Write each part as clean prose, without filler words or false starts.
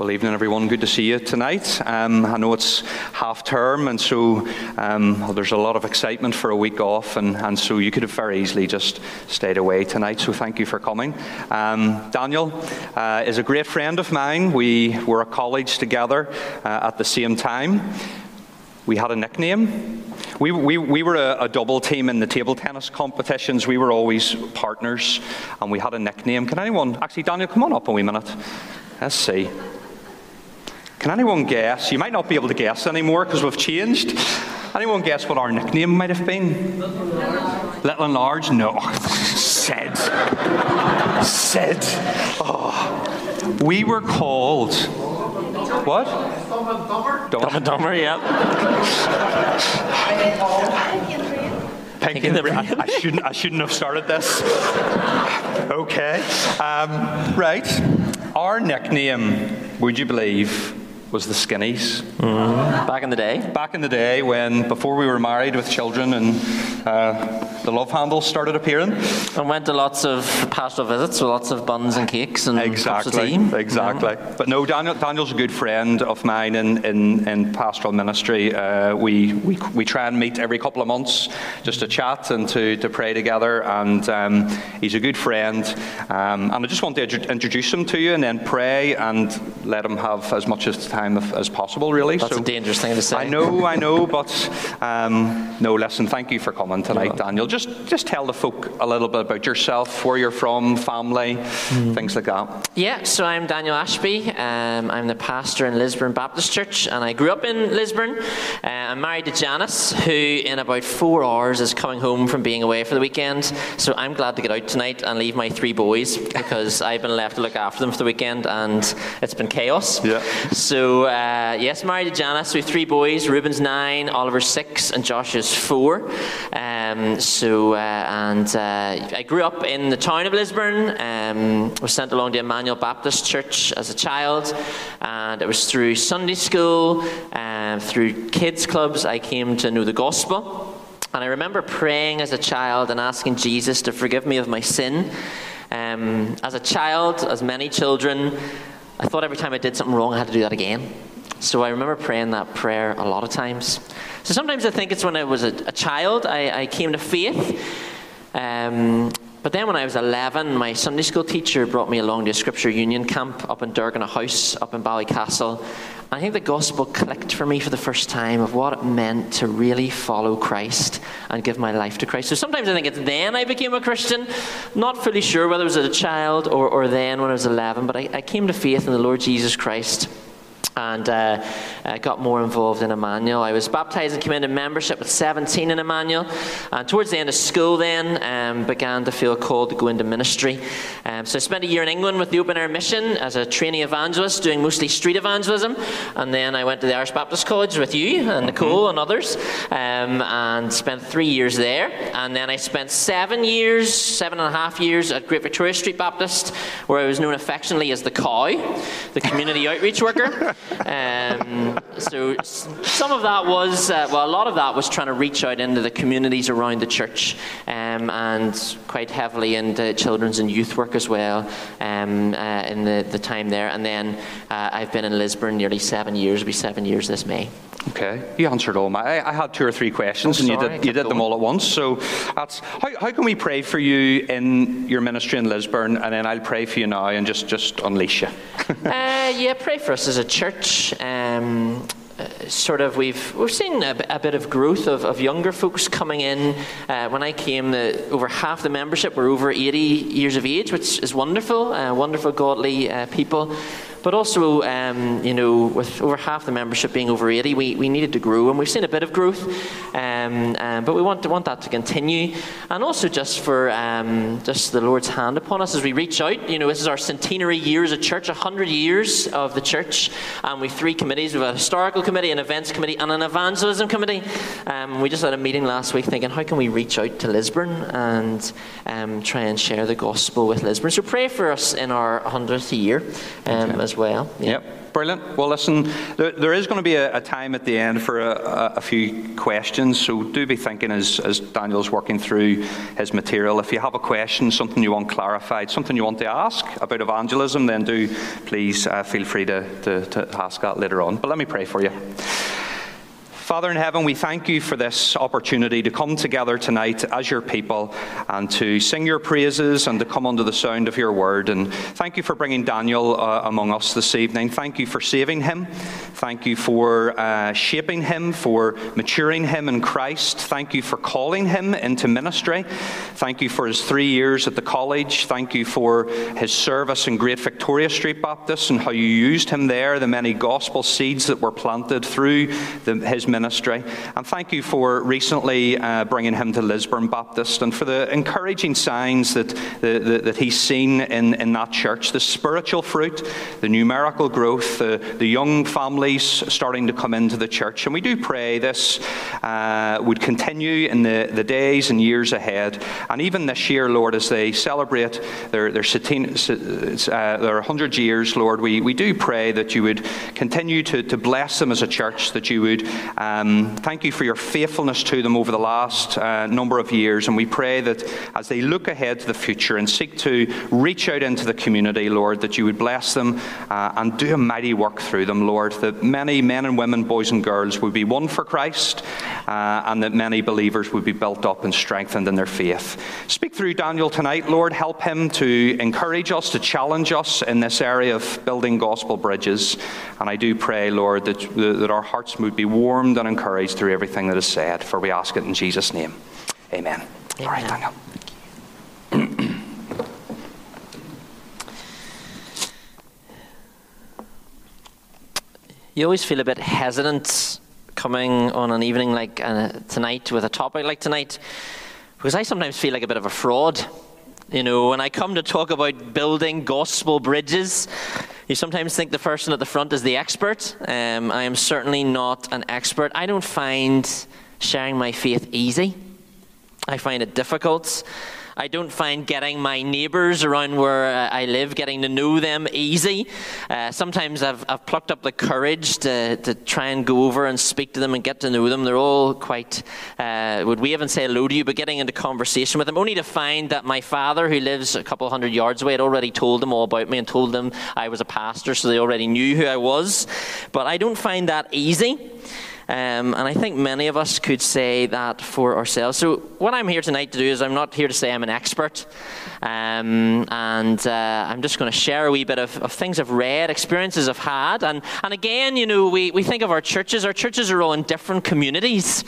Well, evening everyone, good to see you tonight. I know it's half term, and so there's a lot of excitement for a week off, and so you could have very easily just stayed away tonight, so thank you for coming. Daniel is a great friend of mine. We were at college together at the same time. We had a nickname. We were a double team in the table tennis competitions. We were always partners, and we had a nickname. Can anyone, actually Daniel, come on up a wee minute. Let's see. Can anyone guess? You might not be able to guess anymore because we've changed. Anyone guess what our nickname might have been? Little and Large? No. Sid. Oh. We were called... What? Dumb and Dumber, yeah. Pink in the Brain. I shouldn't have started this. Okay. Right. Our nickname, would you believe, was the Skinnies. Back in the day? Back in the day before we were married with children and the love handles started appearing. And went to lots of pastoral visits with lots of buns and cakes and cups of tea. Exactly. But no, Daniel's a good friend of mine in pastoral ministry. We try and meet every couple of months just to chat and to pray together, and he's a good friend. And I just want to introduce him to you and then pray and let him have as much time as possible, really. That's a dangerous thing to say. I know, but no, listen, thank you for coming tonight, Daniel. Just tell the folk a little bit about yourself, where you're from, family, things like that. Yeah, so I'm Daniel Ashby. I'm the pastor in Lisburn Baptist Church, and I grew up in Lisburn. I'm married to Janice, who in about 4 hours is coming home from being away for the weekend. So I'm glad to get out tonight and leave my 3 boys, because I've been left to look after them for the weekend, and it's been chaos. Yeah. So, yes, married to Janice. We have 3 boys. Ruben's 9, Oliver's 6, and Josh is 4. I grew up in the town of Lisburn. Was sent along to Emmanuel Baptist Church as a child, and it was through Sunday school, through kids clubs, I came to know the gospel. And I remember praying as a child and asking Jesus to forgive me of my sin. As a child, as many children, I thought every time I did something wrong, I had to do that again. So I remember praying that prayer a lot of times. So sometimes I think it's when I was a child, I came to faith. But then when I was 11, my Sunday school teacher brought me along to a Scripture Union camp up in Durgan House, up in Ballycastle. And I think the gospel clicked for me for the first time of what it meant to really follow Christ and give my life to Christ. So sometimes I think it's then I became a Christian. Not fully sure whether it was as a child or then when I was 11, but I came to faith in the Lord Jesus Christ. And got more involved in Emmanuel. I was baptized and came into membership at 17 in Emmanuel. And towards the end of school then, began to feel called to go into ministry. So I spent a year in England with the Open Air Mission as a trainee evangelist, doing mostly street evangelism. And then I went to the Irish Baptist College with you and Nicole and others, and spent 3 years there. And then I spent 7.5 years at Great Victoria Street Baptist, where I was known affectionately as the Cow, the community outreach worker. So some of that was, a lot of that was trying to reach out into the communities around the church, and quite heavily into children's and youth work as well, in the time there. And then I've been in Lisburn nearly 7 years. It'll be 7 years this May. Okay, you answered all my... I had 2 or 3 questions, and you did them all at once. So that's how can we pray for you in your ministry in Lisburn, and then I'll pray for you now and just unleash you. Yeah, pray for us as a church. We've seen a bit of growth of younger folks coming in. When I came, over half the membership were over 80 years of age, which is wonderful. Wonderful, godly people. But also, with over half the membership being over 80, we needed to grow, and we've seen a bit of growth. But we want that to continue, and also just for just the Lord's hand upon us as we reach out. This is our centenary year as a church, 100 years of the church, and we've 3 committees. We have a historical committee, an events committee, and an evangelism committee. We just had a meeting last week thinking, how can we reach out to Lisburn and try and share the gospel with Lisburn? So pray for us in our 100th year as well. Yep. Brilliant. Well, listen, there is going to be a time at the end for a few questions, so So do be thinking as Daniel's working through his material. If you have a question, something you want clarified, something you want to ask about evangelism, then do please feel free to ask that later on. But let me pray for you. Father in heaven, we thank you for this opportunity to come together tonight as your people and to sing your praises and to come under the sound of your word. And thank you for bringing Daniel among us this evening. Thank you for saving him. Thank you for shaping him, for maturing him in Christ. Thank you for calling him into ministry. Thank you for his 3 years at the college. Thank you for his service in Great Victoria Street Baptist and how you used him there, the many gospel seeds that were planted through his ministry. And thank you for recently bringing him to Lisburn Baptist and for the encouraging signs that he's seen in that church, the spiritual fruit, the numerical growth, the young families starting to come into the church. And we do pray this would continue in the days and years ahead. And even this year, Lord, as they celebrate their 100 years, Lord, we do pray that you would continue to bless them as a church, that you would thank you for your faithfulness to them over the last number of years. And we pray that as they look ahead to the future and seek to reach out into the community, Lord, that you would bless them and do a mighty work through them, Lord, that many men and women, boys and girls would be won for Christ and that many believers would be built up and strengthened in their faith. Speak through Daniel tonight, Lord. Help him to encourage us, to challenge us in this area of building gospel bridges. And I do pray, Lord, that our hearts would be warmed and encouraged through everything that is said, for we ask it in Jesus' name. Amen. All right, Daniel. You always feel a bit hesitant coming on an evening like tonight with a topic like tonight, because I sometimes feel like a bit of a fraud. You know, when I come to talk about building gospel bridges, you sometimes think the person at the front is the expert. I am certainly not an expert. I don't find sharing my faith easy. I find it difficult. I don't find getting my neighbours around where I live, getting to know them easy. Sometimes I've plucked up the courage to try and go over and speak to them and get to know them. They're all quite, would wave and say hello to you, but getting into conversation with them, only to find that my father, who lives a couple hundred yards away, had already told them all about me and told them I was a pastor, so they already knew who I was. But I don't find that easy. And I think many of us could say that for ourselves. So what I'm here tonight to do is I'm not here to say I'm an expert. I'm just going to share a wee bit of things I've read, experiences I've had. And again, you know, we think of our churches. Our churches are all in different communities.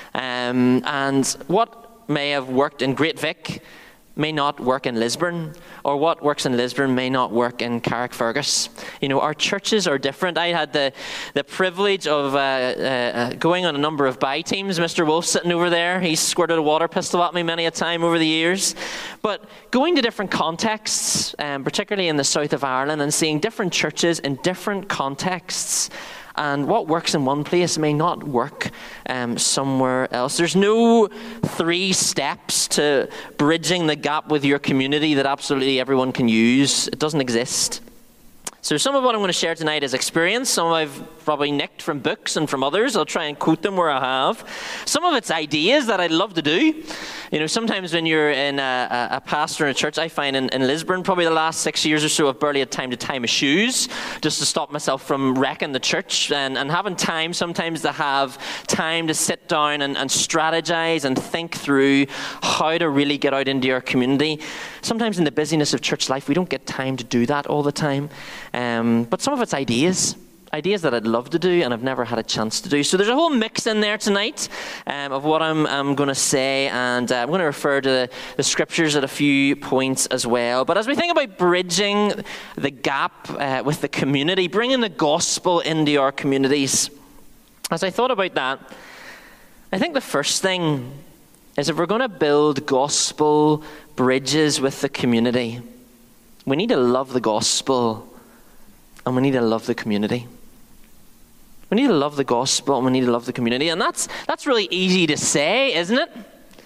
And what may have worked in Great Vic may not work in Lisburn, or what works in Lisburn may not work in Carrickfergus. You know, our churches are different. I had the privilege of going on a number of bye teams. Mr. Wolf sitting over there, he's squirted a water pistol at me many a time over the years. But going to different contexts, particularly in the south of Ireland, and seeing different churches in different contexts, and what works in one place may not work somewhere else. There's no 3 steps to bridging the gap with your community that absolutely everyone can use. It doesn't exist. So some of what I'm going to share tonight is experience. Some I've probably nicked from books and from others. I'll try and quote them where I have. Some of it's ideas that I'd love to do. You know, sometimes when you're in a pastor in a church, I find in Lisburn, probably the last 6 years or so, I've barely had time to tie my shoes just to stop myself from wrecking the church, and having time sometimes to have time to sit down and strategize and think through how to really get out into your community. Sometimes in the busyness of church life, we don't get time to do that all the time. But some of it's ideas that I'd love to do and I've never had a chance to do. So there's a whole mix in there tonight of what I'm going to say, and I'm going to refer to the scriptures at a few points as well. But as we think about bridging the gap with the community, bringing the gospel into our communities, as I thought about that, I think the first thing is, if we're going to build gospel bridges with the community, we need to love the gospel and we need to love the community. We need to love the gospel and we need to love the community. And that's really easy to say, isn't it?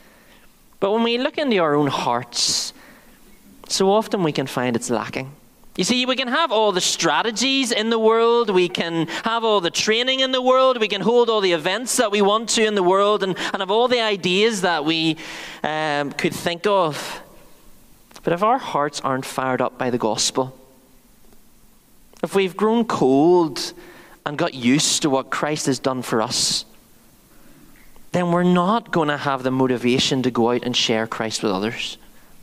But when we look into our own hearts, so often we can find it's lacking. You see, we can have all the strategies in the world, we can have all the training in the world, we can hold all the events that we want to in the world, and have all the ideas that we could think of. But if our hearts aren't fired up by the gospel, if we've grown cold and got used to what Christ has done for us, then we're not going to have the motivation to go out and share Christ with others.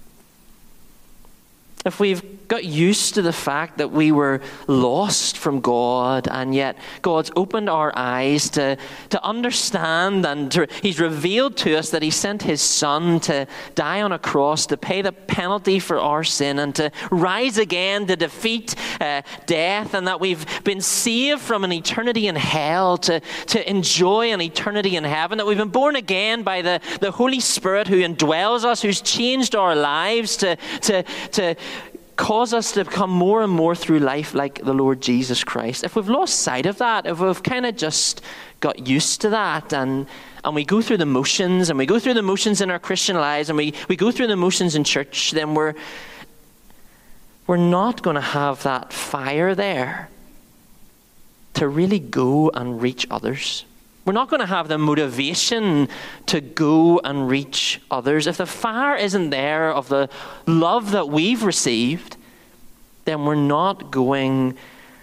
If we've got used to the fact that we were lost from God, and yet God's opened our eyes to understand, and He's revealed to us that He sent His Son to die on a cross to pay the penalty for our sin and to rise again to defeat death, and that we've been saved from an eternity in hell to enjoy an eternity in heaven, that we've been born again by the Holy Spirit who indwells us, who's changed our lives to cause us to become more and more through life like the Lord Jesus Christ. If we've lost sight of that, if we've kind of just got used to that, and we go through the motions, and we go through the motions in our Christian lives, and we go through the motions in church, then we're not going to have that fire there to really go and reach others. We're not going to have the motivation to go and reach others. If the fire isn't there of the love that we've received, then we're not going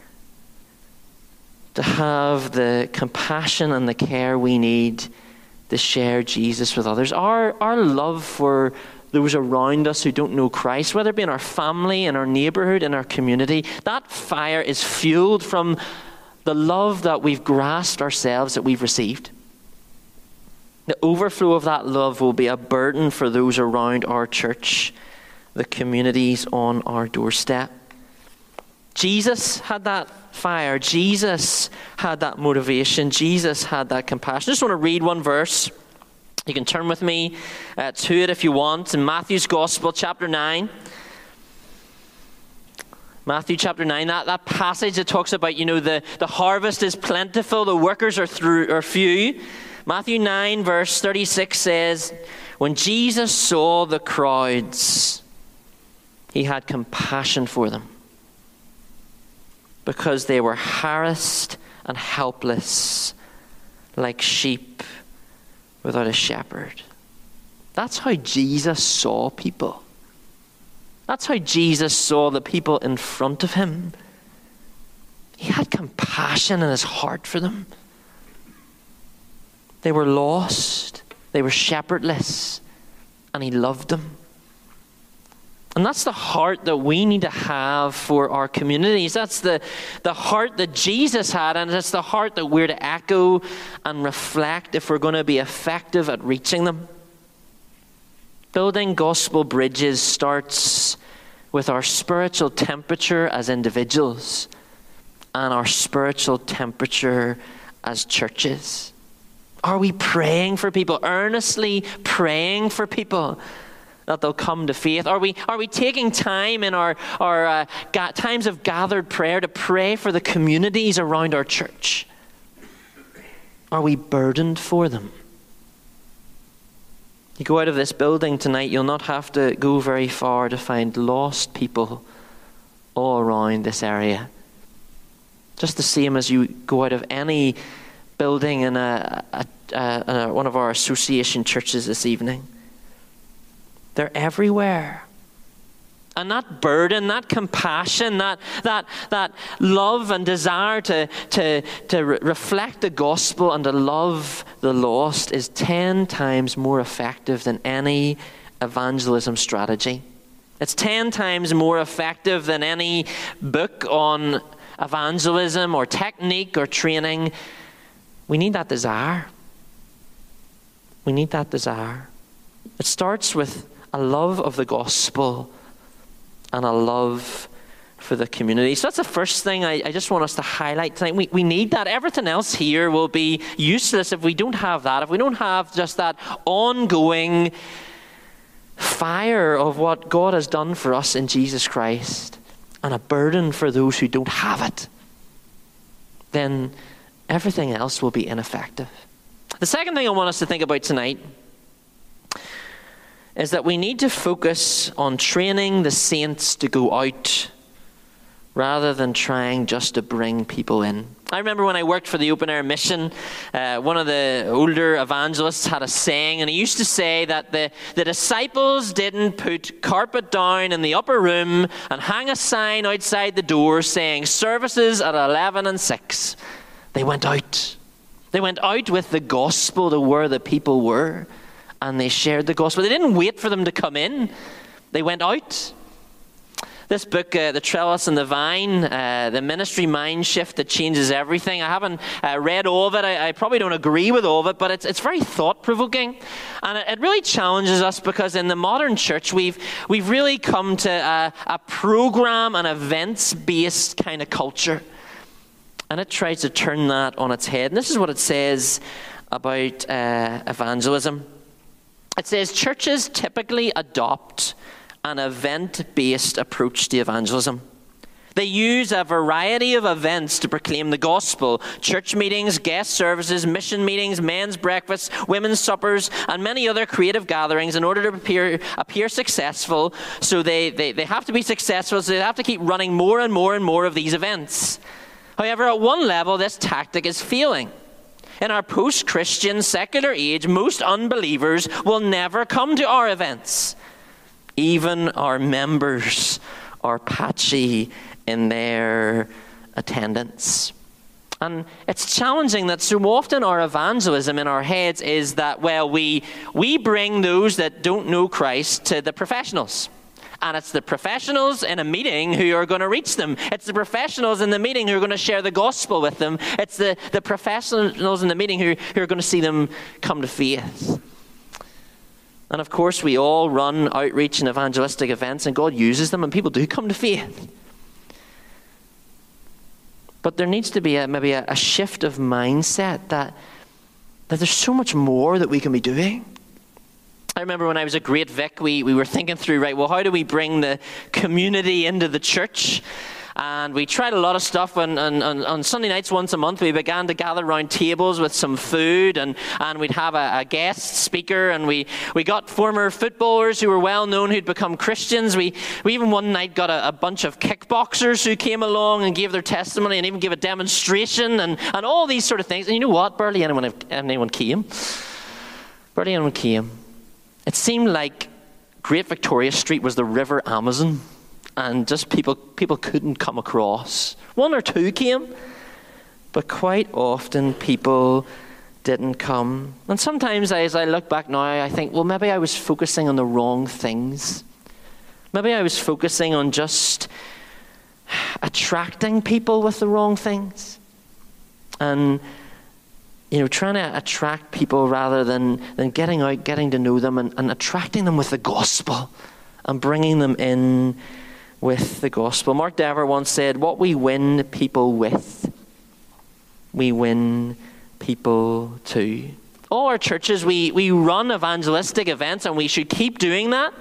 to have the compassion and the care we need to share Jesus with others. Our love for those around us who don't know Christ, whether it be in our family, in our neighborhood, in our community, that fire is fueled from the love that we've grasped ourselves, that we've received. The overflow of that love will be a burden for those around our church, the communities on our doorstep. Jesus had that fire. Jesus had that motivation. Jesus had that compassion. I just want to read one verse. You can turn with me to it if you want. In Matthew's Gospel, chapter 9. Matthew chapter 9, that passage that talks about, the harvest is plentiful, the workers are few. Matthew 9, verse 36 says, when Jesus saw the crowds, He had compassion for them, because they were harassed and helpless, like sheep without a shepherd. That's how Jesus saw people. That's how Jesus saw the people in front of Him. He had compassion in His heart for them. They were lost. They were shepherdless. And He loved them. And that's the heart that we need to have for our communities. That's the heart that Jesus had, and it's the heart that we're to echo and reflect if we're going to be effective at reaching them. Building gospel bridges starts with our spiritual temperature as individuals and our spiritual temperature as churches. Are we praying for people, earnestly praying for people that they'll come to faith? Are we taking time in our times of gathered prayer to pray for the communities around our church? Are we burdened for them? You go out of this building tonight, you'll not have to go very far to find lost people all around this area. Just the same as you go out of any building in one of our association churches this evening. They're everywhere. And that burden, that compassion, that love and desire to reflect the gospel and to love the lost is 10 times more effective than any evangelism strategy. It's 10 times more effective than any book on evangelism or technique or training. We need that desire. We need that desire. It starts with a love of the gospel and a love for the community. So that's the first thing I just want us to highlight tonight. We need that. Everything else here will be useless if we don't have that. If we don't have just that ongoing fire of what God has done for us in Jesus Christ and a burden for those who don't have it, then everything else will be ineffective. The second thing I want us to think about tonight is that we need to focus on training the saints to go out rather than trying just to bring people in. I remember when I worked for the Open Air Mission, one of the older evangelists had a saying, and he used to say that the disciples didn't put carpet down in the upper room and hang a sign outside the door saying services at 11 and 6. They went out. They went out with the gospel to where the people were, and they shared the gospel. They didn't wait for them to come in. They went out. This book, The Trellis and the Vine, the ministry mind shift that changes everything. I haven't read all of it. I probably don't agree with all of it, but it's very thought-provoking. And it really challenges us because in the modern church, we've really come to a program and events-based kind of culture. And it tries to turn that on its head. And this is what it says about evangelism. It says, churches typically adopt an event-based approach to evangelism. They use a variety of events to proclaim the gospel: church meetings, guest services, mission meetings, men's breakfasts, women's suppers, and many other creative gatherings in order to appear successful. So they have to be successful, so they have to keep running more and more and more of these events. However, at one level, this tactic is failing. In our post-Christian secular age, most unbelievers will never come to our events. Even our members are patchy in their attendance. And it's challenging that so often our evangelism in our heads is that, well, we bring those that don't know Christ to the professionals. And it's the professionals in a meeting who are going to reach them. It's the professionals in the meeting who are going to share the gospel with them. It's the professionals in the meeting who are going to see them come to faith. And of course, we all run outreach and evangelistic events, and God uses them, and people do come to faith. But there needs to be maybe a shift of mindset that there's so much more that we can be doing. I remember when I was a Great Vic, we were thinking through, right, well, how do we bring the community into the church? And we tried a lot of stuff. On Sunday nights once a month, we began to gather around tables with some food, and we'd have a guest speaker, and we got former footballers who were well known who'd become Christians. We even one night got a bunch of kickboxers who came along and gave their testimony and even gave a demonstration and all these sort of things. And you know what? Barely anyone came. Barely anyone came. It seemed like Great Victoria Street was the River Amazon. And just people couldn't come across. One or two came, but quite often people didn't come. And sometimes as I look back now, I think, well, maybe I was focusing on the wrong things. Maybe I was focusing on just attracting people with the wrong things. And, trying to attract people rather than getting out, getting to know them and attracting them with the gospel and bringing them in with the gospel. Mark Dever once said, what we win people with, we win people to. All our churches, we run evangelistic events, and we should keep doing that.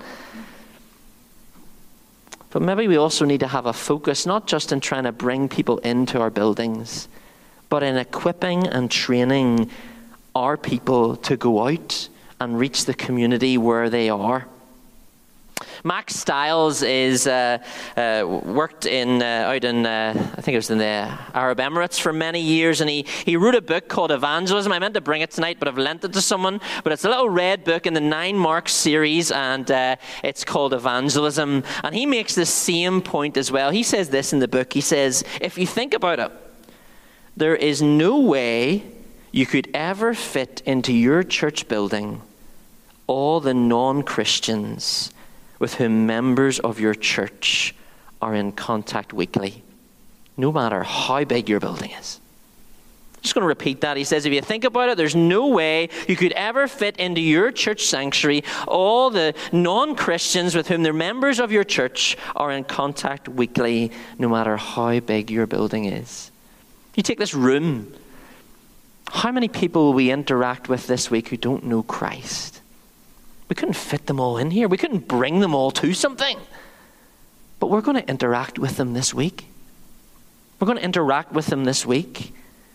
But maybe we also need to have a focus, not just in trying to bring people into our buildings, but in equipping and training our people to go out and reach the community where they are. Max Stiles is worked out in I think it was in the Arab Emirates for many years, and he wrote a book called Evangelism. I meant to bring it tonight, but I've lent it to someone. But it's a little red book in the 9 Marks series, and it's called Evangelism. And he makes the same point as well. He says this in the book. He says, if you think about it, there is no way you could ever fit into your church building all the non-Christians with whom members of your church are in contact weekly, no matter how big your building is. I'm just going to repeat that. He says, if you think about it, there's no way you could ever fit into your church sanctuary all the non-Christians with whom the members of your church are in contact weekly, no matter how big your building is. You take this room, how many people will we interact with this week who don't know Christ? We couldn't fit them all in here. We couldn't bring them all to something. But we're going to interact with them this week. We're going to interact with them this week.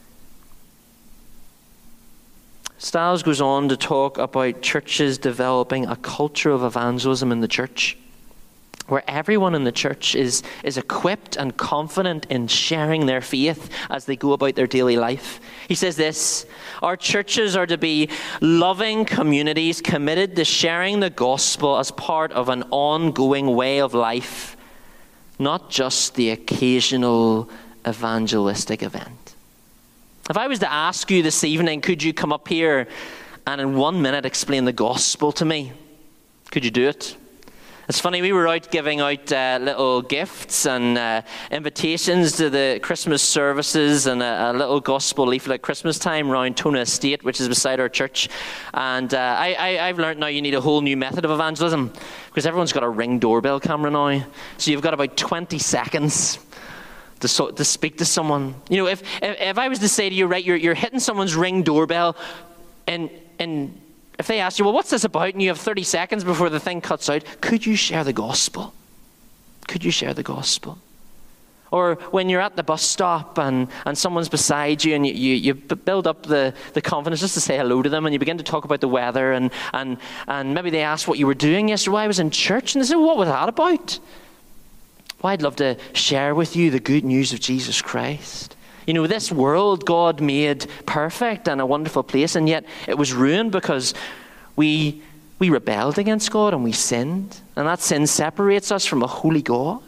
Stiles goes on to talk about churches developing a culture of evangelism in the church. where everyone in the church is equipped and confident in sharing their faith as they go about their daily life. He says this: our churches are to be loving communities committed to sharing the gospel as part of an ongoing way of life, not just the occasional evangelistic event. If I was to ask you this evening, could you come up here and in 1 minute explain the gospel to me? Could you do it? It's funny, we were out giving out little gifts and invitations to the Christmas services and a little gospel leaflet at Christmas time around Tona Estate, which is beside our church. And I've learned now you need a whole new method of evangelism, because everyone's got a Ring doorbell camera now. So you've got about 20 seconds to speak to someone. You know, if I was to say to you, right, you're hitting someone's Ring doorbell, and if they ask you, well, what's this about? And you have 30 seconds before the thing cuts out, could you share the gospel? Could you share the gospel? Or when you're at the bus stop and someone's beside you and you build up the confidence just to say hello to them, and you begin to talk about the weather and maybe they ask what you were doing yesterday. Well, I was in church. And they say, well, what was that about? Well, I'd love to share with you the good news of Jesus Christ. You know, this world God made perfect and a wonderful place, and yet it was ruined because we rebelled against God and we sinned. And that sin separates us from a holy God.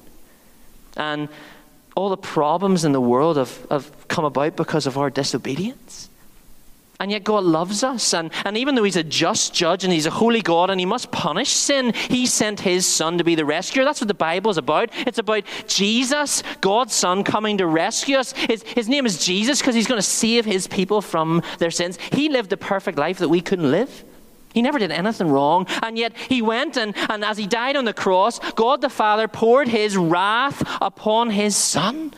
And all the problems in the world have come about because of our disobedience. And yet God loves us. And even though he's a just judge and he's a holy God and he must punish sin, he sent his son to be the rescuer. That's what the Bible is about. It's about Jesus, God's son, coming to rescue us. His name is Jesus because he's going to save his people from their sins. He lived the perfect life that we couldn't live. He never did anything wrong. And yet he went and as he died on the cross, God the Father poured his wrath upon his son.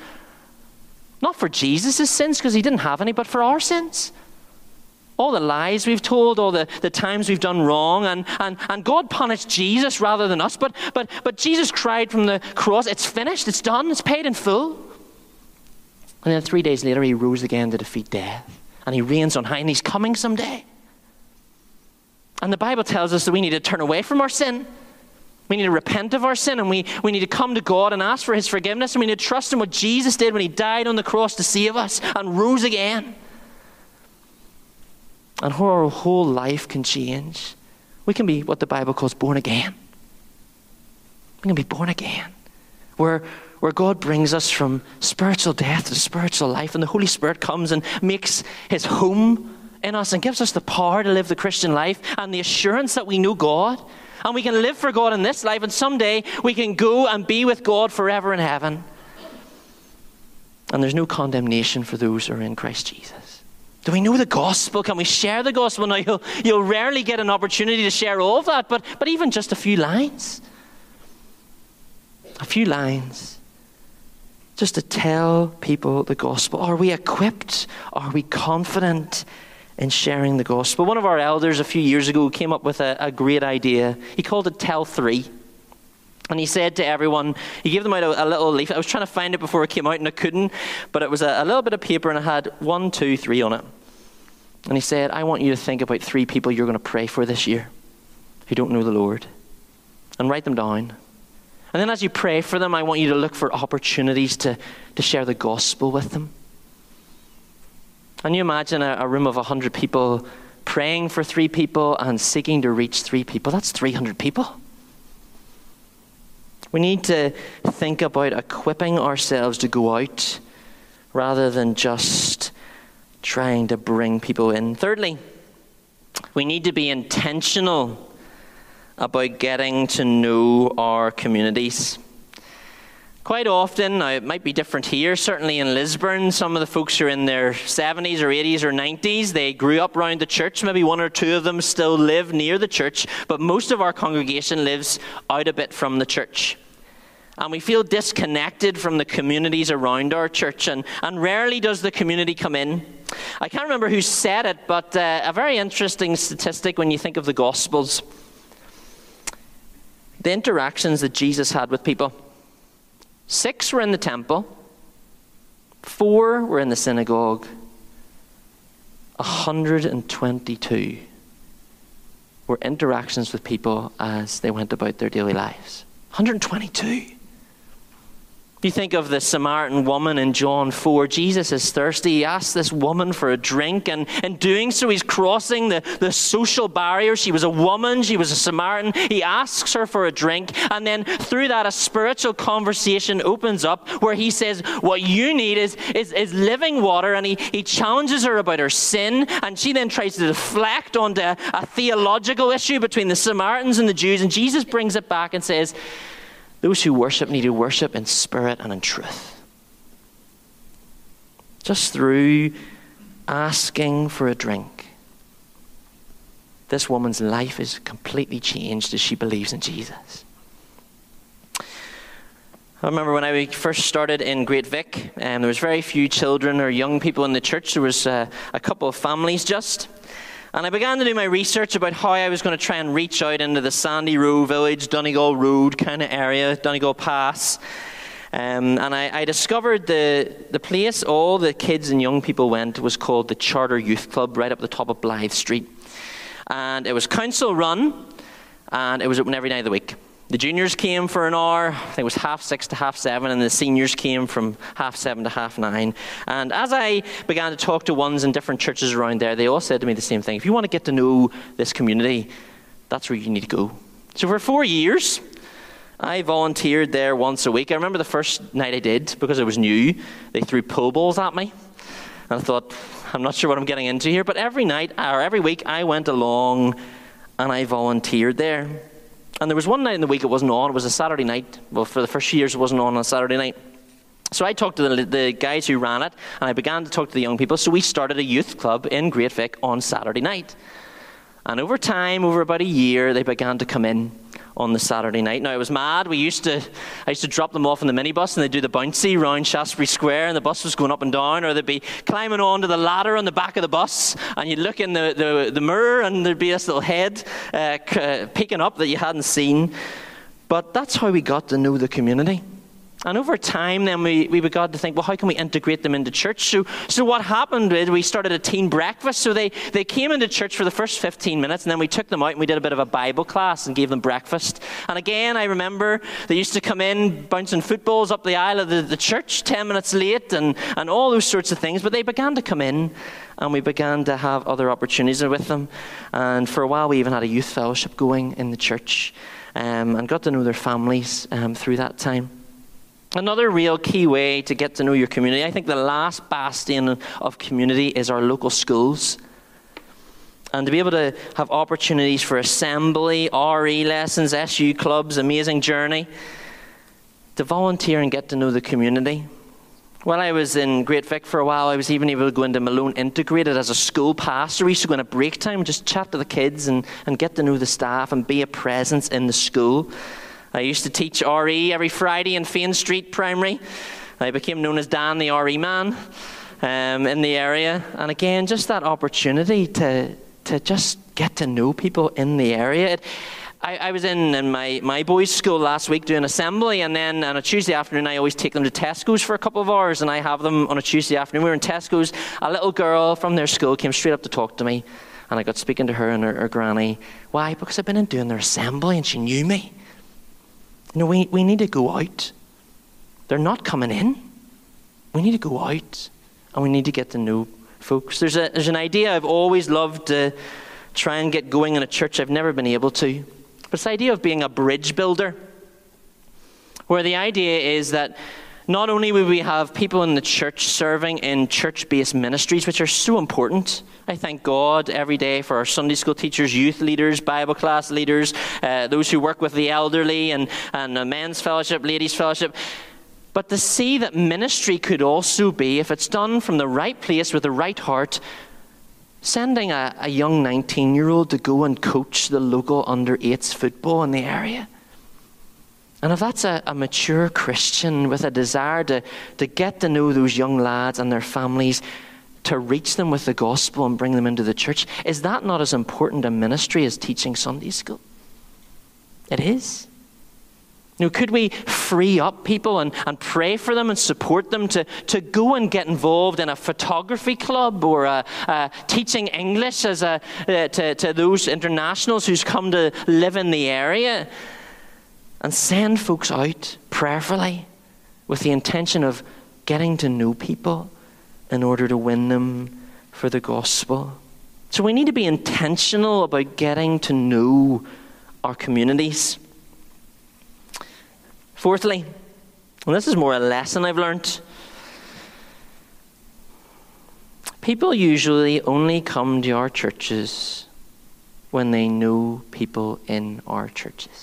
Not for Jesus' sins, because he didn't have any, but for our sins. All the lies we've told, all the times we've done wrong, and God punished Jesus rather than us. But Jesus cried from the cross, it's finished, it's done, it's paid in full. And then 3 days later, he rose again to defeat death. And he reigns on high, and he's coming someday. And the Bible tells us that we need to turn away from our sin. We need to repent of our sin, and we need to come to God and ask for his forgiveness, and we need to trust in what Jesus did when he died on the cross to save us and rose again. And how our whole life can change. We can be what the Bible calls born again. We can be born again. Where God brings us from spiritual death to spiritual life, and the Holy Spirit comes and makes his home in us and gives us the power to live the Christian life and the assurance that we know God. And we can live for God in this life, and someday we can go and be with God forever in heaven. And there's no condemnation for those who are in Christ Jesus. Do we know the gospel? Can we share the gospel? Now, you'll rarely get an opportunity to share all of that, but even just a few lines. A few lines. Just to tell people the gospel. Are we equipped? Are we confident in sharing the gospel? One of our elders a few years ago came up with a great idea. He called it Tell 3. And he said to everyone, he gave them out a little leaflet. I was trying to find it before it came out and I couldn't, but it was a little bit of paper and it had 1, 2, 3 on it. And he said, I want you to think about 3 people you're going to pray for this year who don't know the Lord, and write them down. And then as you pray for them, I want you to look for opportunities to share the gospel with them. And you imagine a room of 100 people praying for 3 people and seeking to reach 3 people. That's 300 people. We need to think about equipping ourselves to go out rather than just trying to bring people in. Thirdly, we need to be intentional about getting to know our communities. Quite often, now it might be different here, certainly in Lisburn, some of the folks who are in their 70s or 80s or 90s, they grew up around the church. Maybe 1 or 2 of them still live near the church, but most of our congregation lives out a bit from the church. And we feel disconnected from the communities around our church, and rarely does the community come in. I can't remember who said it, but a very interesting statistic when you think of the Gospels. The interactions that Jesus had with people. 6 were in the temple, 4 were in the synagogue, 122 were interactions with people as they went about their daily lives. 122. You think of the Samaritan woman in John 4. Jesus is thirsty. He asks this woman for a drink, and in doing so, he's crossing the social barrier. She was a woman. She was a Samaritan. He asks her for a drink, and then through that, a spiritual conversation opens up where he says, what you need is living water, and he challenges her about her sin, and she then tries to deflect onto a theological issue between the Samaritans and the Jews, and Jesus brings it back and says, those who worship need to worship in spirit and in truth. Just through asking for a drink, this woman's life is completely changed as she believes in Jesus. I remember when I first started in Great Vic, there was very few children or young people in the church. There was a couple of families just. And I began to do my research about how I was going to try and reach out into the Sandy Row Village, Donegal Road kind of area, Donegal Pass. And I discovered the place all the kids and young people went was called the Charter Youth Club, right up the top of Blythe Street. And it was council run, and it was open every night of the week. The juniors came for an hour, I think it was 6:30 to 7:30, and the seniors came from 7:30 to 9:30. And as I began to talk to ones in different churches around there, they all said to me the same thing. If you want to get to know this community, that's where you need to go. So for 4 years, I volunteered there once a week. I remember the first night I did, because I was new, they threw po' balls at me. And I thought, I'm not sure what I'm getting into here. But every night, or every week, I went along and I volunteered there. And there was one night in the week it wasn't on. It was a Saturday night. Well, for the first few years, it wasn't on a Saturday night. So I talked to the guys who ran it, and I began to talk to the young people. So we started a youth club in Great Vic on Saturday night. And over time, over about a year, they began to come in on the Saturday night. Now, it was mad. I used to drop them off in the minibus, and they'd do the bouncy round Shaftesbury Square, and the bus was going up and down, or they'd be climbing onto the ladder on the back of the bus, and you'd look in the mirror, and there'd be this little head peeking up that you hadn't seen. But that's how we got to know the community. And over time, then we began to think, well, how can we integrate them into church? So what happened is we started a teen breakfast. So they came into church for the first 15 minutes, and then we took them out and we did a bit of a Bible class and gave them breakfast. And again, I remember they used to come in bouncing footballs up the aisle of the church 10 minutes late and all those sorts of things. But they began to come in, and we began to have other opportunities with them. And for a while, we even had a youth fellowship going in the church, and got to know their families through that time. Another real key way to get to know your community, I think the last bastion of community is our local schools. And to be able to have opportunities for assembly, RE lessons, SU clubs, amazing journey, to volunteer and get to know the community. While I was in Great Vic for a while, I was even able to go into Malone Integrated as a school pastor. We used to go in at break time, just chat to the kids and get to know the staff and be a presence in the school. I used to teach RE every Friday in Fane Street Primary. I became known as Dan the RE man in the area. And again, just that opportunity to just get to know people in the area. I was in my boys' school last week doing assembly, and then on a Tuesday afternoon I always take them to Tesco's for a couple of hours, and I have them on a Tuesday afternoon. We were in Tesco's. A little girl from their school came straight up to talk to me, and I got speaking to her and her granny. Why? Because I've been in doing their assembly, and she knew me. You know, we need to go out. They're not coming in. We need to go out, and we need to get to know folks. There's an idea I've always loved to try and get going in a church. I've never been able to. But it's the idea of being a bridge builder, where the idea is that not only will we have people in the church serving in church-based ministries, which are so important. I thank God every day for our Sunday school teachers, youth leaders, Bible class leaders, those who work with the elderly, and men's fellowship, ladies' fellowship. But to see that ministry could also be, if it's done from the right place with the right heart, sending a young 19-year-old to go and coach the local under-8s football in the area. And if that's a mature Christian with a desire to get to know those young lads and their families, to reach them with the gospel and bring them into the church, is that not as important a ministry as teaching Sunday school? It is. You know, could we free up people and pray for them and support them to go and get involved in a photography club or teaching English as to those internationals who's come to live in the area? and send folks out prayerfully with the intention of getting to know people in order to win them for the gospel. So we need to be intentional about getting to know our communities. Fourthly, and this is more a lesson I've learned, people usually only come to our churches when they know people in our churches.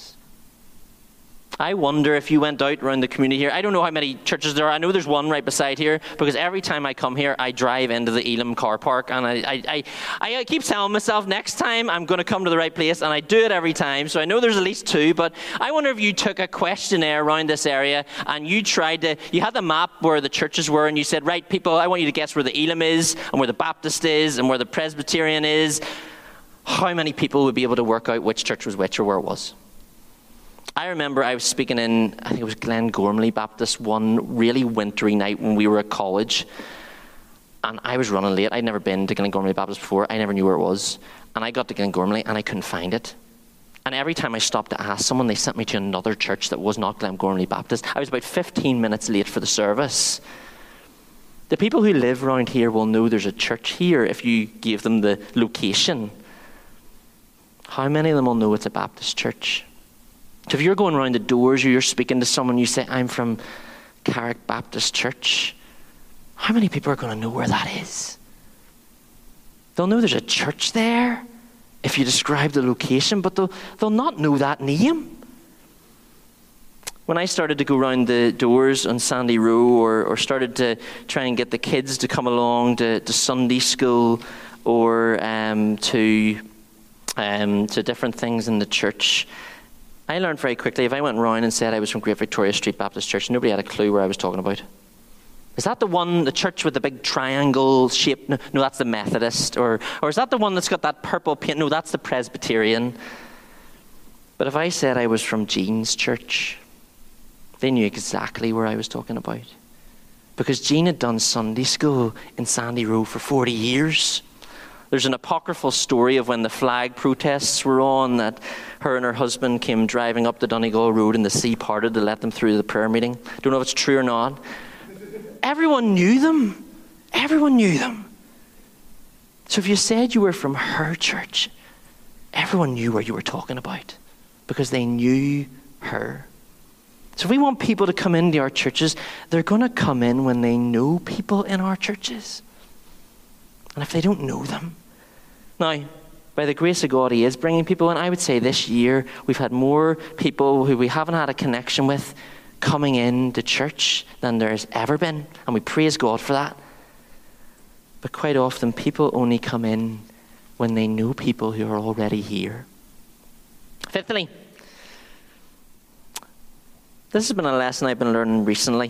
I wonder if you went out around the community here. I don't know how many churches there are. I know there's one right beside here, because every time I come here, I drive into the Elim car park, and I keep telling myself next time I'm going to come to the right place, and I do it every time. So I know there's at least two, but I wonder if you took a questionnaire around this area and you had the map where the churches were, and you said, right, people, I want you to guess where the Elim is, and where the Baptist is, and where the Presbyterian is. How many people would be able to work out which church was which or where it was? I remember I was speaking in, I think it was Glengormley Baptist, one really wintry night when we were at college. And I was running late. I'd never been to Glengormley Baptist before. I never knew where it was. And I got to Glengormley and I couldn't find it. And every time I stopped to ask someone, they sent me to another church that was not Glengormley Baptist. I was about 15 minutes late for the service. The people who live around here will know there's a church here if you gave them the location. How many of them will know it's a Baptist church? So if you're going around the doors or you're speaking to someone, you say, I'm from Carrick Baptist Church, how many people are going to know where that is? They'll know there's a church there if you describe the location, but they'll not know that name. When I started to go around the doors on Sandy Row, or started to try and get the kids to come along to Sunday school, or to different things in the church, I learned very quickly, if I went around and said I was from Great Victoria Street Baptist Church, nobody had a clue where I was talking about. Is that the church with the big triangle shape? No, that's the Methodist. Or is that the one that's got that purple paint? No, that's the Presbyterian. But if I said I was from Jean's church, they knew exactly where I was talking about. Because Jean had done Sunday school in Sandy Row for 40 years. There's an apocryphal story of when the flag protests were on, that her and her husband came driving up the Donegal Road and the sea parted to let them through the prayer meeting. Don't know if it's true or not. Everyone knew them. Everyone knew them. So if you said you were from her church, everyone knew where you were talking about, because they knew her. So if we want people to come into our churches, they're going to come in when they know people in our churches. And if they don't know them. Now, by the grace of God, He is bringing people in. I would say this year we've had more people who we haven't had a connection with coming into church than there's ever been. And we praise God for that. But quite often people only come in when they know people who are already here. Fifthly, this has been a lesson I've been learning recently.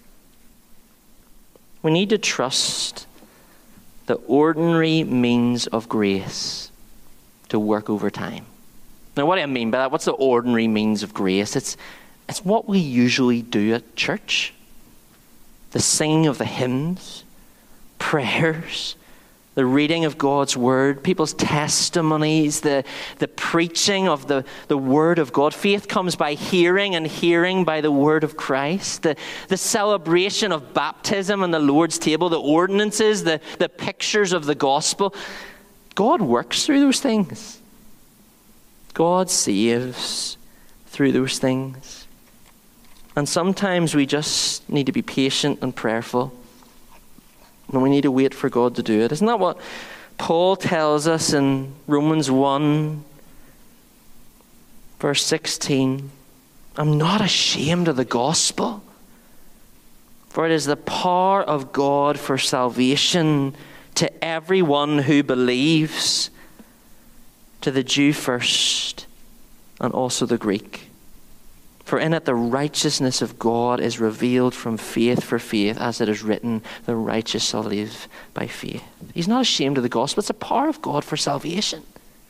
We need to trust the ordinary means of grace to work over time. Now, what do I mean by that? What's the ordinary means of grace? It's what we usually do at church. The singing of the hymns, prayers, the reading of God's word, people's testimonies, the preaching of the word of God. Faith comes by hearing, and hearing by the word of Christ. The celebration of baptism and the Lord's table, the ordinances, the pictures of the gospel. God works through those things. God saves through those things. And sometimes we just need to be patient and prayerful. And we need to wait for God to do it. Isn't that what Paul tells us in Romans 1, verse 16? I'm not ashamed of the gospel, for it is the power of God for salvation to everyone who believes, to the Jew first, and also the Greek. For in it the righteousness of God is revealed from faith for faith, as it is written, the righteous shall live by faith. He's not ashamed of the gospel. It's the power of God for salvation.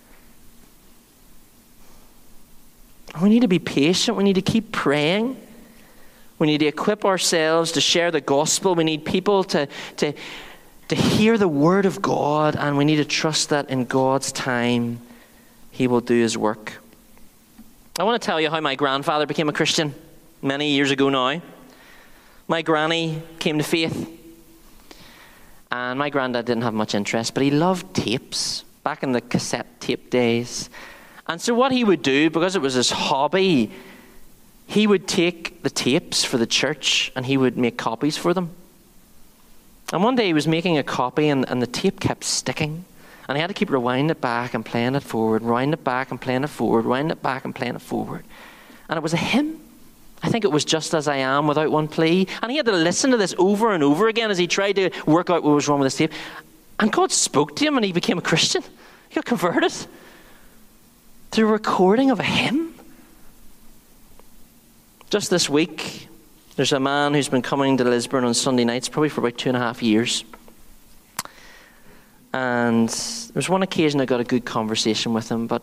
We need to be patient. We need to keep praying. We need to equip ourselves to share the gospel. We need people to hear the word of God, and we need to trust that in God's time He will do His work. I want to tell you how my grandfather became a Christian many years ago now. My granny came to faith. And my granddad didn't have much interest, but he loved tapes back in the cassette tape days. And so what he would do, because it was his hobby, he would take the tapes for the church and he would make copies for them. And one day he was making a copy and the tape kept sticking. And he had to keep rewinding it back and playing it forward, rewind it back and playing it forward, rewind it back and playing it forward. And it was a hymn. I think it was Just As I Am Without One Plea. And he had to listen to this over and over again as he tried to work out what was wrong with his tape. And God spoke to him and he became a Christian. He got converted through a recording of a hymn. Just this week, there's a man who's been coming to Lisburn on Sunday nights, probably for about 2.5 years. And there was one occasion I got a good conversation with him, but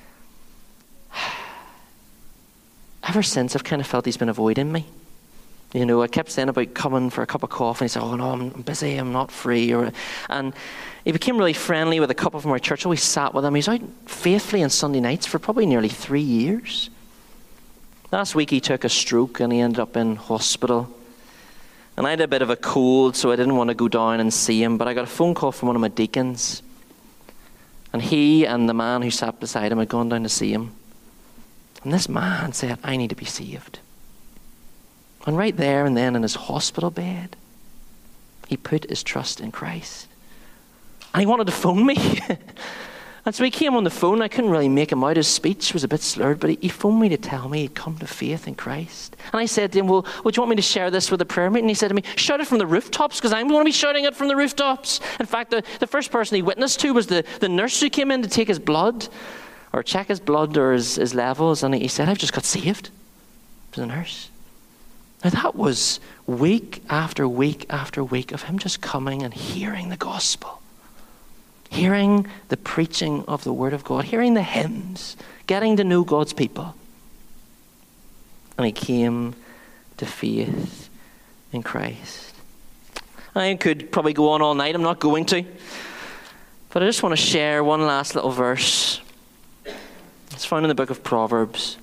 ever since I've kind of felt he's been avoiding me. You know, I kept saying about coming for a cup of coffee, and he said, "Oh no, I'm busy, I'm not free." And he became really friendly with a couple from our church. Always sat with him. He's out faithfully on Sunday nights for probably nearly 3 years. Last week he took a stroke and he ended up in hospital. And I had a bit of a cold, so I didn't want to go down and see him. But I got a phone call from one of my deacons. And he and the man who sat beside him had gone down to see him. And this man said, "I need to be saved." And right there and then in his hospital bed, he put his trust in Christ. And he wanted to phone me. And so he came on the phone. I couldn't really make him out. His speech was a bit slurred, but he phoned me to tell me he'd come to faith in Christ. And I said to him, "Well, would you want me to share this with the prayer meeting?" And he said to me, "Shout it from the rooftops, because I'm going to be shouting it from the rooftops." In fact, the first person he witnessed to was the nurse who came in to take his blood, or check his blood or his levels. And he said, "I've just got saved." It was a nurse. Now that was week after week after week of him just coming and hearing the gospel. Hearing the preaching of the Word of God, hearing the hymns, getting to know God's people. And he came to faith in Christ. I could probably go on all night. I'm not going to. But I just want to share one last little verse. It's found in the book of Proverbs.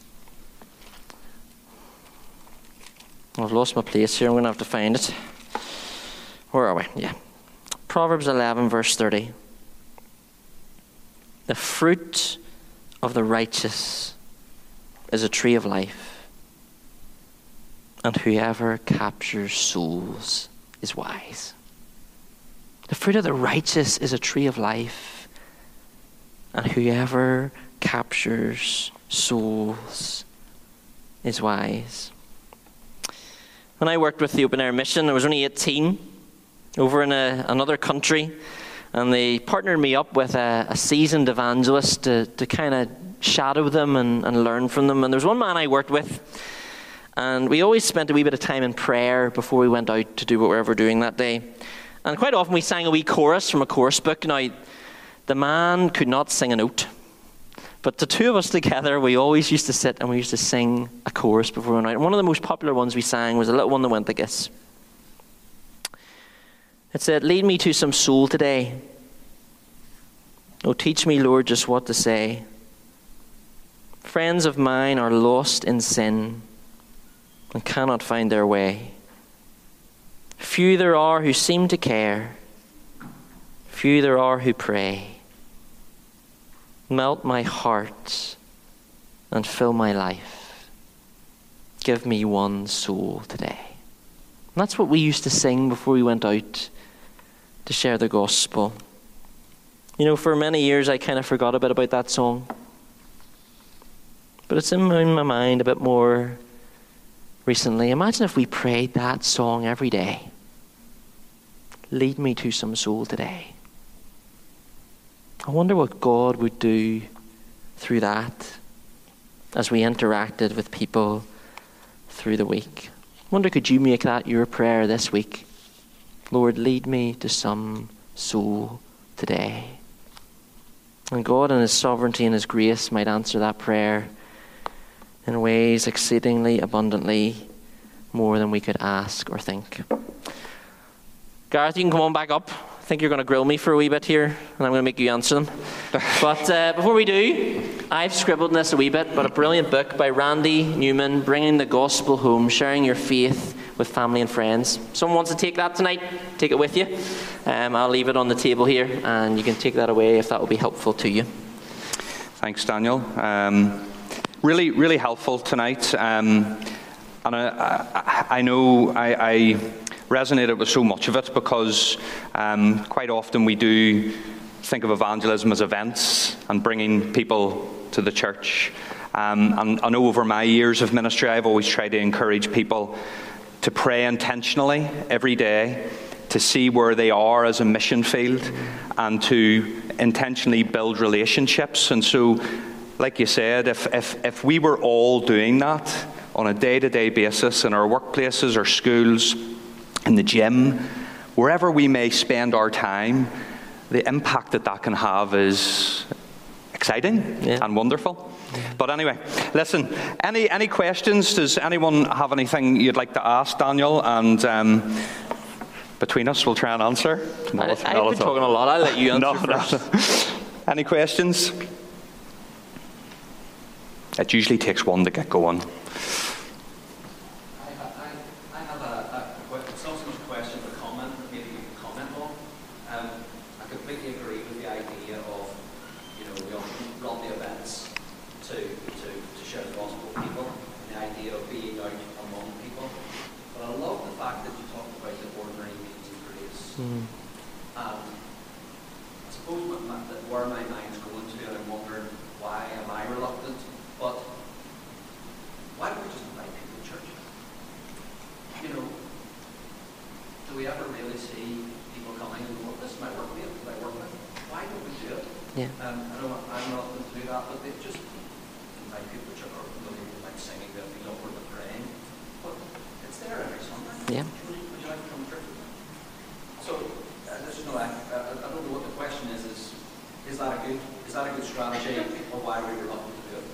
I've lost my place here. I'm going to have to find it. Where are we? Yeah. Proverbs 11, verse 30. The fruit of the righteous is a tree of life, and whoever captures souls is wise. The fruit of the righteous is a tree of life, and whoever captures souls is wise. When I worked with the Open Air Mission, I was only 18, over in another country, and they partnered me up with a seasoned evangelist to kind of shadow them and learn from them. And there was one man I worked with, and we always spent a wee bit of time in prayer before we went out to do what we were doing that day. And quite often we sang a wee chorus from a chorus book. Now, the man could not sing a note, but the two of us together, we always used to sit and we used to sing a chorus before we went out. And one of the most popular ones we sang was a little one that went like this. It said, "Lead me to some soul today. Oh, teach me, Lord, just what to say. Friends of mine are lost in sin and cannot find their way. Few there are who seem to care. Few there are who pray. Melt my heart and fill my life. Give me one soul today." And that's what we used to sing before we went out to share the gospel. You know, for many years I kind of forgot a bit about that song. But it's in my mind a bit more recently. Imagine if we prayed that song every day. Lead me to some soul today. I wonder what God would do through that as we interacted with people through the week. I wonder, could you make that your prayer this week? Lord, lead me to some soul today. And God in his sovereignty and his grace might answer that prayer in ways exceedingly abundantly more than we could ask or think. Gareth, you can come on back up. I think you're going to grill me for a wee bit here, and I'm going to make you answer them. But before we do, I've scribbled in this a wee bit, but a brilliant book by Randy Newman, Bringing the Gospel Home, Sharing Your Faith with Family and Friends. Someone wants to take that tonight, take it with you. I'll leave it on the table here, and you can take that away if that will be helpful to you. Thanks, Daniel. Really, really helpful tonight. And I know I resonated with so much of it because quite often we do think of evangelism as events and bringing people to the church. And I know over my years of ministry, I've always tried to encourage people to pray intentionally every day, to see where they are as a mission field, and to intentionally build relationships. And so, like you said, if we were all doing that on a day-to-day basis in our workplaces, our schools, in the gym, wherever we may spend our time, the impact that can have is exciting and wonderful. But anyway, listen, any questions? Does anyone have anything you'd like to ask Daniel? And between us, we'll try and answer. I've been talking a lot. I'll let you answer first. Any questions? It usually takes one to get going. I have it's not so much a question but a comment that maybe you can comment on. I completely agree with the idea of, we often run the events to share the gospel with people, and the idea of being out among people. But I love the fact that you talked about the ordinary means of grace. And I suppose where my mind's going to, and I'm wondering, why am I reluctant? But why don't we just invite people to church? Do we ever really see people coming and going, this is my workmate that I work with? Why don't we do it? Yeah. I know I'm reluctant to do that, but they just invite people to church, or people like singing, they'll be awkward with praying. But it's there every Sunday. Yeah. Would you like to come to church with me? So, I don't know what the question is that a good strategy, or why are we reluctant to do it?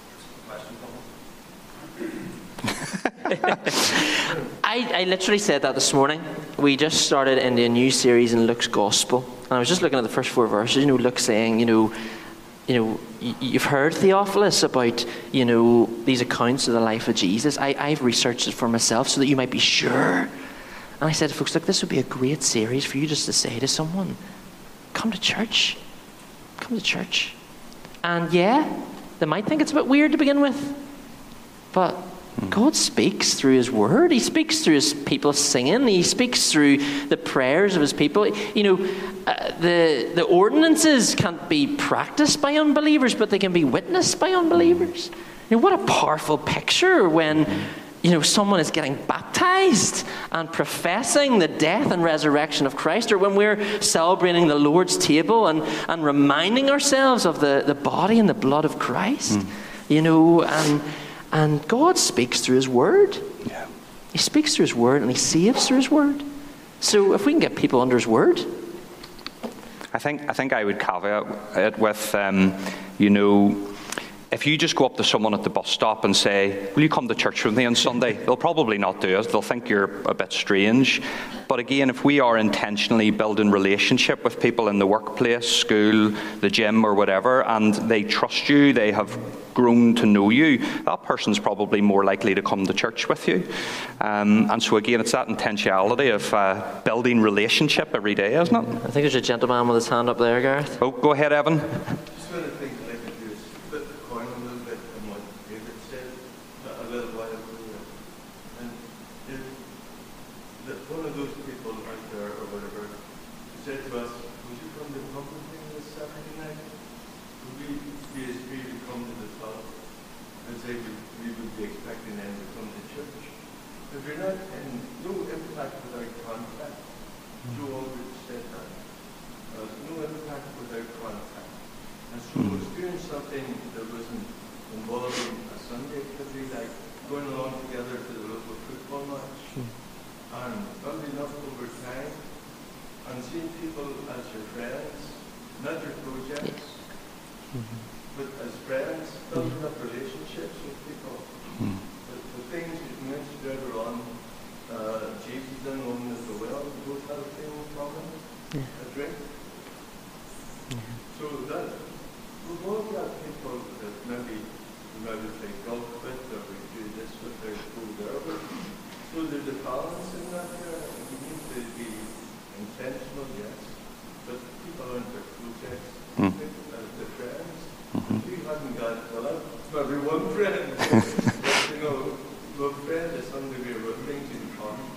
I literally said that this morning. We just started into a new series in Luke's Gospel, and I was just looking at the first 4 verses. Luke saying, you've heard, Theophilus, about these accounts of the life of Jesus. I've researched it for myself so that you might be sure. And I said, folks, look, this would be a great series for you just to say to someone, come to church. Come to church. And yeah, they might think it's a bit weird to begin with, but God speaks through His Word. He speaks through His people singing. He speaks through the prayers of His people. The ordinances can't be practiced by unbelievers, but they can be witnessed by unbelievers. What a powerful picture when someone is getting baptized and professing the death and resurrection of Christ, or when we're celebrating the Lord's table and reminding ourselves of the body and the blood of Christ. And God speaks through His Word. Yeah. He speaks through His Word, and He saves through His Word. So if we can get people under His Word. I think I would caveat it with, if you just go up to someone at the bus stop and say, will you come to church with me on Sunday? They'll probably not do it. They'll think you're a bit strange. But again, if we are intentionally building relationship with people in the workplace, school, the gym, or whatever, and they trust you, they have grown to know you, that person's probably more likely to come to church with you. And so again, it's that intentionality of building relationship every day, isn't it? I think there's a gentleman with his hand up there, Gareth. Oh, go ahead, Evan. Just one of the things I'd like to do is flip the coin a little bit on what David said a little while ago. And one of those people out there, or whatever, said to us, would you come to the pumpkin thing this Saturday night? Would we be as free to come to the club and say we would be expecting them to come to church? If you're not in no impact without contact, Joe always said that. No impact without contact. And so I was doing something that wasn't involving a Sunday activity, like going along together to the local football match, and building up over time, and seeing people as your friends, not your projects, but as friends, building up relationships with people. The things you mentioned earlier on, Jesus and woman at the well, both had the same problem, a drink. So that, we both got people that maybe say, God quit, or we do this with their school there. But, so there's a balance in that there. We need to be intentional, yes, but people aren't their projects, their friends. We hadn't got, well, maybe one friend, but, you know, my friend is somebody we were things in common.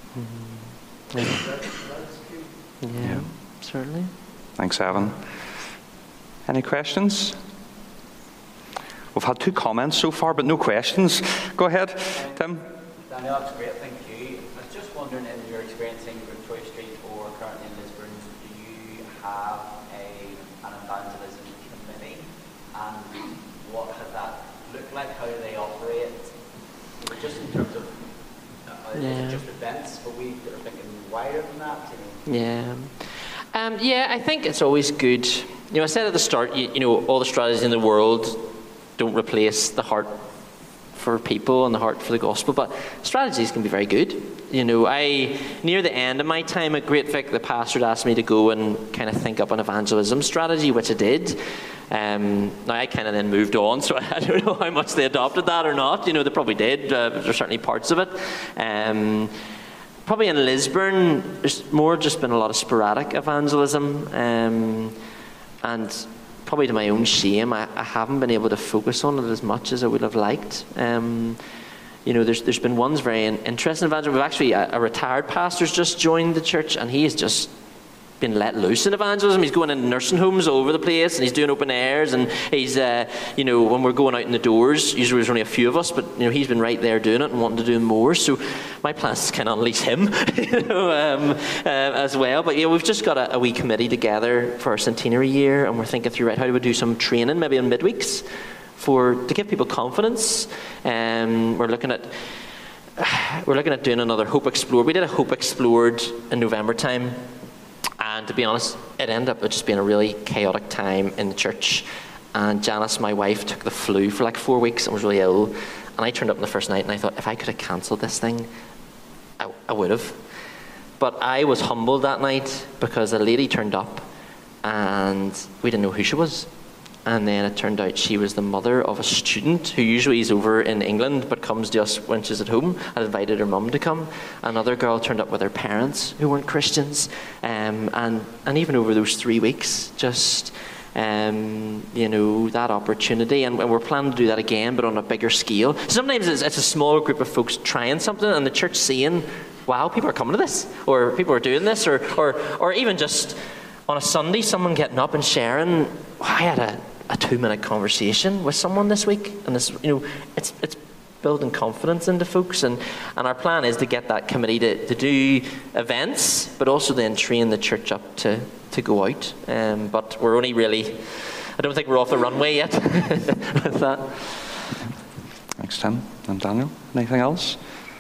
That's key. Yeah, certainly. Thanks, Evan. Any questions? We've had 2 comments so far, but no questions. Go ahead, Tim. Daniel, that's great, thank you. I was just wondering, in your experiencing Victoria Street or currently in Lisburn, do you have an evangelism committee? And what has that looked like? How do they operate? You know, just in terms of, is it just events, but we are thinking wider than that? You know? Yeah, I think it's always good. You know, I said at the start, you know, all the strategies in the world don't replace the heart for people and the heart for the gospel, but strategies can be very good. You know, near the end of my time at Great Vic, the pastor had asked me to go and kind of think up an evangelism strategy, which I did. Now I kind of then moved on, so I don't know how much they adopted that or not. You know, they probably did. There's certainly parts of it. Probably in Lisburn, there's more just been a lot of sporadic evangelism, and probably to my own shame, I haven't been able to focus on it as much as I would have liked. You know, there's been ones very interesting evangelism. We've actually, a retired pastor's just joined the church, and he has just been let loose in evangelism. He's going in nursing homes all over the place, and he's doing open airs, and he's, you know, when we're going out in the doors, usually there's only a few of us, but, you know, he's been right there doing it and wanting to do more. So my plan is to kind of unleash him, you know, as well. But, yeah, we've just got a wee committee together for our centenary year, and we're thinking through, right, how do we do some training, maybe on midweeks, to give people confidence. We're looking at doing another Hope Explored. We did a Hope Explored in November time. And to be honest, it ended up just being a really chaotic time in the church. And Janice, my wife, took the flu for like 4 weeks and was really ill. And I turned up on the first night and I thought, if I could have cancelled this thing, I would have. But I was humbled that night because a lady turned up and we didn't know who she was. And then it turned out she was the mother of a student who usually is over in England but comes to us when she's at home. I invited her mum to come. Another girl turned up with her parents who weren't Christians. And even over those 3 weeks, just, you know, that opportunity. And we're planning to do that again, but on a bigger scale. Sometimes it's a small group of folks trying something and the church seeing, wow, people are coming to this, or people are doing this, or even just on a Sunday, someone getting up and sharing, I had a 2-minute conversation with someone this week, and this, you know, it's building confidence into folks, and our plan is to get that committee to do events, but also then train the church up to go out. But we're only really, I don't think we're off the runway yet with that. Thanks, Tim. And Daniel, anything else?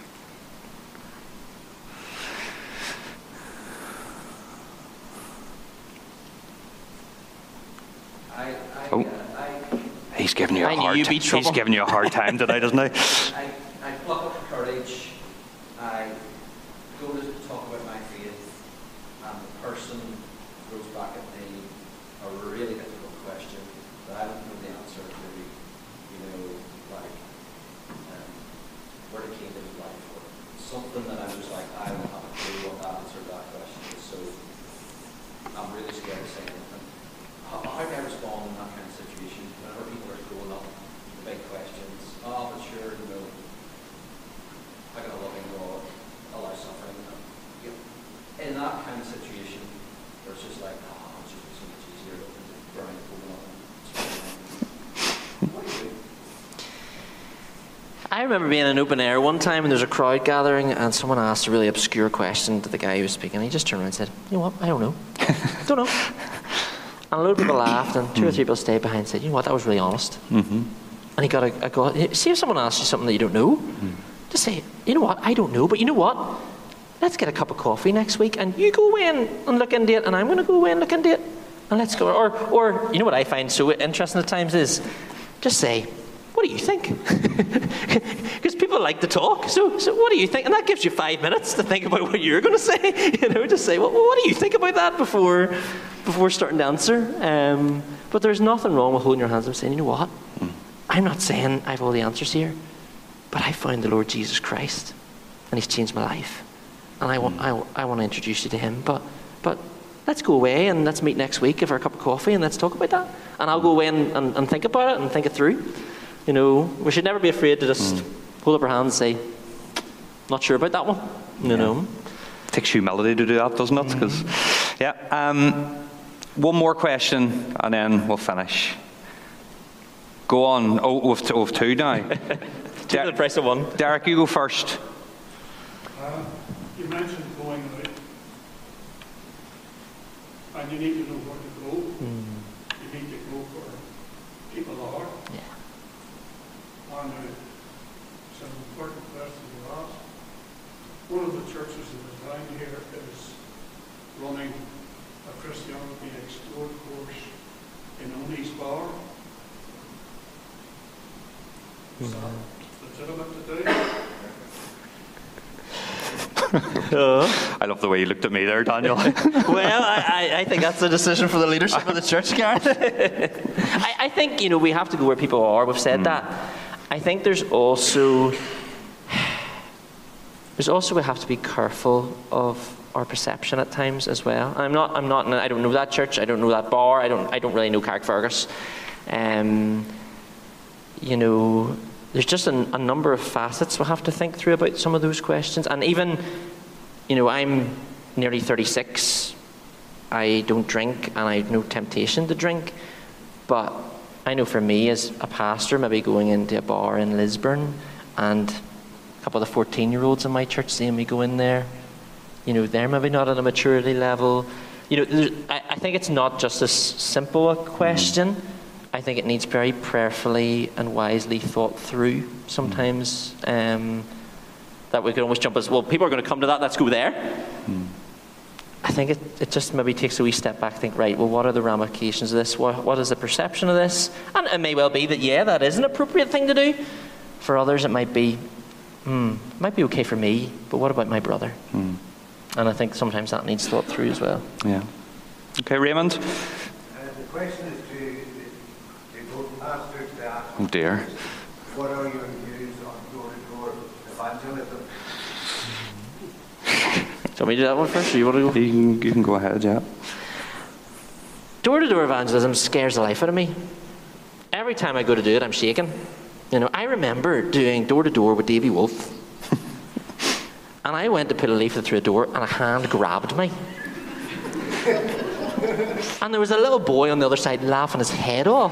He's giving you a hard time today, doesn't he? I pluck up the courage. I go to talk about my faith, and the person throws back at me a really difficult question that I don't know the answer to. You know, like where the king is life, or something that I was like, I don't have a clue what the answer to that question is. So I'm really scared of saying anything. How do I respond in that kind of situation? Whenever people are throwing up the big questions, oh, but sure, you know, how can a loving God allow suffering? You know, in that kind of situation, there's just like, oh, it's just so much easier to burn the phone up. What do you do? I remember being in an open air one time and there's a crowd gathering and someone asked a really obscure question to the guy who was speaking. He just turned around and said, you know what, I don't know. Don't know. And a load of people laughed, and 2 or 3 people stayed behind and said, you know what, that was really honest. And he got a go. See if someone asks you something that you don't know, just say, you know what, I don't know, but you know what, let's get a cup of coffee next week, and you go away and look into it, and I'm going to go away and look into it, and let's go. Or you know what I find so interesting at times is, just say, what do you think? Because people like to talk. So what do you think? And that gives you 5 minutes to think about what you're going to say. Just say, well, what do you think about that before starting to answer? But there's nothing wrong with holding your hands up and saying, you know what? I'm not saying I have all the answers here, but I found the Lord Jesus Christ, and He's changed my life, and I want to introduce you to Him. But let's go away and let's meet next week over a cup of coffee and let's talk about that. And I'll go away and think about it and think it through. We should never be afraid to just hold up our hands and say, not sure about that one. It takes humility to do that, doesn't it? 'Cause, one more question and then we'll finish. Go on. Oh, we've two now. Two the price of one. Derek, you go first. You mentioned going out, and you need to know where to go. You need to go where people are. Yeah. And it's an important question to ask. One of the churches that is around here is running a Christianity Explored course in O'Neill's Bar. Is that legitimate to do? I love the way you looked at me there, Daniel. Well, I think that's a decision for the leadership of the church, Gareth. I think, we have to go where people are. We've said that. I think there's also we have to be careful of our perception at times as well. I don't know that church. I don't know that bar. I don't really know Carrickfergus. There's just a number of facets we'll have to think through about some of those questions. And even, I'm nearly 36. I don't drink, and I have no temptation to drink. But I know for me, as a pastor, maybe going into a bar in Lisburn, and a couple of the 14-year-olds in my church seeing me go in there, they're maybe not at a maturity level. I think it's not just as simple a question. I think it needs very prayerfully and wisely thought through sometimes, that we can almost jump as, well, people are going to come to that, let's go there. I think it just maybe takes a wee step back, think, right, well, what are the ramifications of this? What is the perception of this? And it may well be that, that is an appropriate thing to do. For others, it might be okay for me, but what about my brother? And I think sometimes that needs thought through as well. Yeah. Okay, Raymond? The question is to both pastors to ask. Oh dear. What are your views on door-to-door evangelism? Do you want me to do that one first, or you want to go? You can go ahead, yeah. Door-to-door evangelism scares the life out of me. Every time I go to do it, I'm shaking. I remember doing door-to-door with Davy Wolf. And I went to put a leaflet through a door, and a hand grabbed me. And there was a little boy on the other side laughing his head off.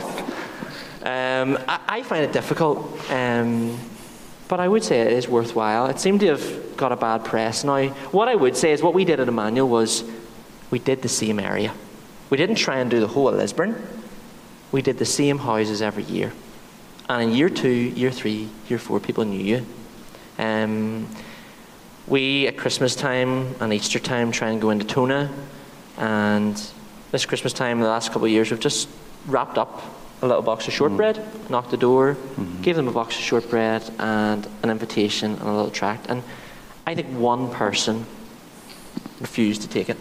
I find it difficult, but I would say it is worthwhile. It seemed to have got a bad press. Now, what I would say is what we did at Emmanuel was we did the same area. We didn't try and do the whole of Lisburn. We did the same houses every year. And in year 2, year 3, year 4, people knew you. We, at Christmas time and Easter time, try and go into Tona. And this Christmas time, the last couple of years, we've just wrapped up a little box of shortbread, knocked the door, gave them a box of shortbread and an invitation and a little tract. And I think one person refused to take it.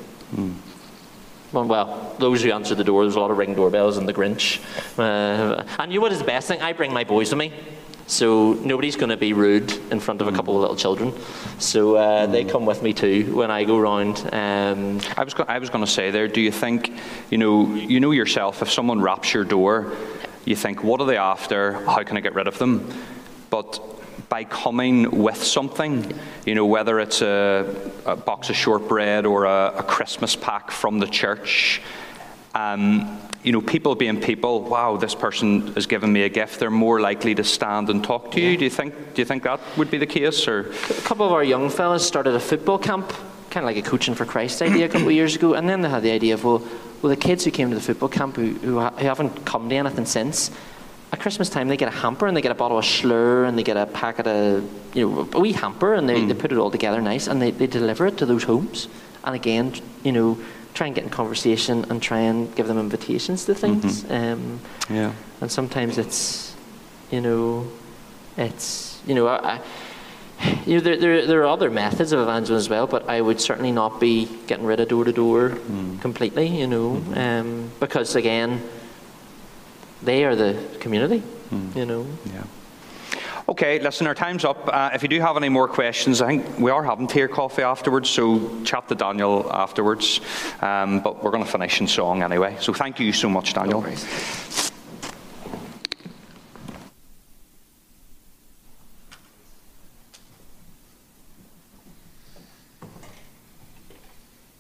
Well, those who answered the door, there was a lot of ring doorbells and the Grinch. And you know what is the best thing? I bring my boys with me. So nobody's going to be rude in front of a couple of little children. So they come with me too when I go round. I was going to say there, do you think, you know yourself, if someone raps your door, you think, what are they after? How can I get rid of them? But by coming with something, whether it's a box of shortbread or a Christmas pack from the church, people being people, wow, this person has given me a gift, they're more likely to stand and talk to you. Do you think that would be the case? Or a couple of our young fellas started a football camp, kind of like a Coaching for Christ idea a couple of years ago, and then they had the idea of, well, the kids who came to the football camp who haven't come to anything since, at Christmas time they get a hamper and they get a bottle of Slur and they get a packet of, a wee hamper, and they put it all together nice and they deliver it to those homes. And again, try and get in conversation and try and give them invitations to things. And sometimes it's You know, it's, you know, there are other methods of evangelism as well, but I would certainly not be getting rid of door-to-door completely, you know, because again, they are the community, you know. Yeah. Okay, listen, our time's up. If you do have any more questions, I think we are having tea or coffee afterwards, so chat to Daniel afterwards. But we're going to finish in song anyway. So thank you so much, Daniel. No worries.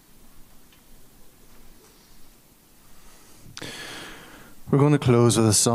We're going to close with a song.